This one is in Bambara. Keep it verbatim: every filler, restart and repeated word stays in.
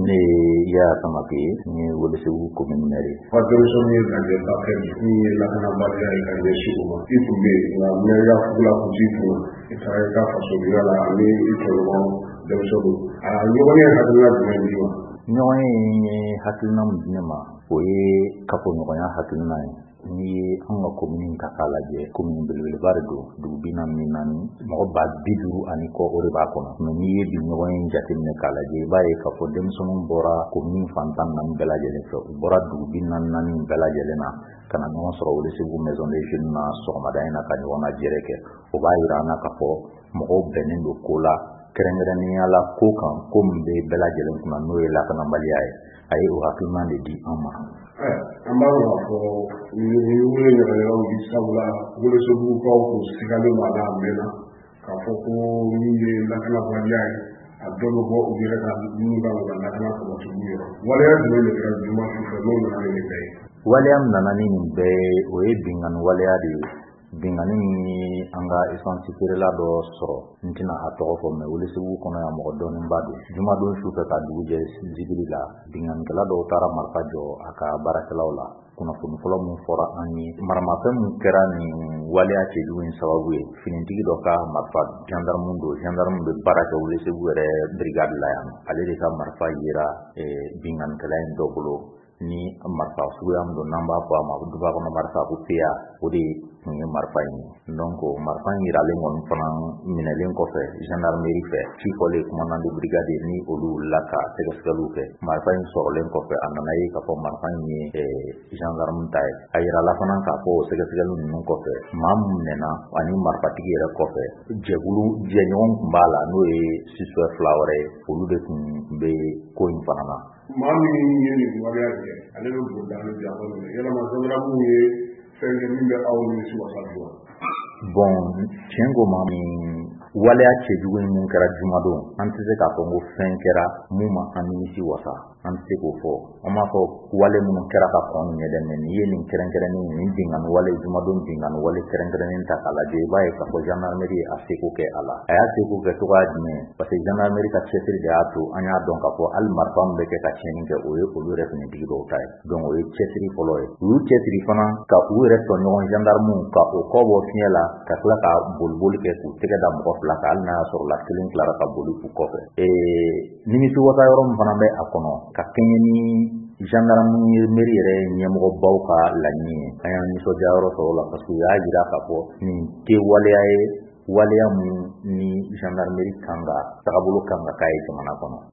ne ya sama ke ni wala se wu commune mairie fa do so ni la de ba ke ni la kana ba ya ka de shi ko ti ku be na me ya fu la ku ti ku ita ya ka fa so bi la ni ito lo de so do a yo ne ha de la de ni wa ñoy hakilna mu dinema o ye kapo ñoya hakilna ni an ga commune ka kala je commune belbel bardo du bina minani mo ba bidu ani ko ore ba kono no ni ye bi ñoy jatim ne kala je ba ye kapo dem sunu bora commune fantan nan bela je le so bora du bina nan bela je le na kana no so wole se bu maison de jeunes na so ma dayna ka ñona jereke o ba ira na kapo mo benen do kola kerengrennya la ko kan ko mbe bela je le kuna no ye la kana mbaliya ay o hakilna de di amma amba wa ko ni ni wule ne ya o bisabula wule so bu ko ko sigale ma da mena ka fo ko ni le la kana ba ya a do ko o dire ka ni ba ba la kana ko to ni wala ya de le ka juma ko no na ne kai wala am nanani be o e bingan wala ya de bingani ni anga essence la do so ntina ato ko me wuli su ko na mo do ni mbadu juma do su ta duje zigili la bingan kala do tara marka jo aka barakalaula kuna fu folo mu fora ani marmata mu kerani wali ate duin sababu e finintigi do ka marfa gendarme do gendarme be baraka wuli su re brigade la yam ale de ka marfa yira e bingan kala do bolo ni marfa su yam do namba ko ma du ba ko marfa ko pia odi ni marfa ni donc marfa ni rale ngon fana minelen ko fe gendarmerie fe ci ko le commandant de brigade ni olu laka tegaskalu fe marfa ni so len ko fe anana yi ka ko marfa ni e gendarme tay ayira la fana ka ko tegaskalu ni ko fe mam nena ani marfa tigi re ko fe jegulu jenyon mbala no e siswe flower olu de kun be ko in fana mami ni ni wala ya ke ale do do dal ja ko ne yala ma so la mu ye fenge min be awu ni su wasa do bon tiengo mami wala ya ke jugun mun kara jumado anti se ka ko ngo fenkera muma anisi wasa anti ko fo o ma ko wale mun kara ka ko ne den ni ye ni keren keren ni dingan wale jumado dingan wale keren keren ta kala je bae ka ko gendarmerie asiko ke ala aya se ko ke to ga ni parce que gendarmerie ka chefir de ato anya donc ko al marfam be ke ka cheni ke o ye ko le refni di do tay donc o ye chefiri folo e u chefiri fana ka u re to no gendarme ka o ko bo fiela ka kala ka bolbol ke ku tege da mo la kal na so la kilin klara ka bolu ku ko fe e nimi tu wata yorom fana be akono ka kenyani gendarme mairie re nyemo baw ka lani aya ni so jawro so la parce que ya jira ka po ni ke wale ay wale am ni gendarmerie kanga takabulu kanga kay jamana kono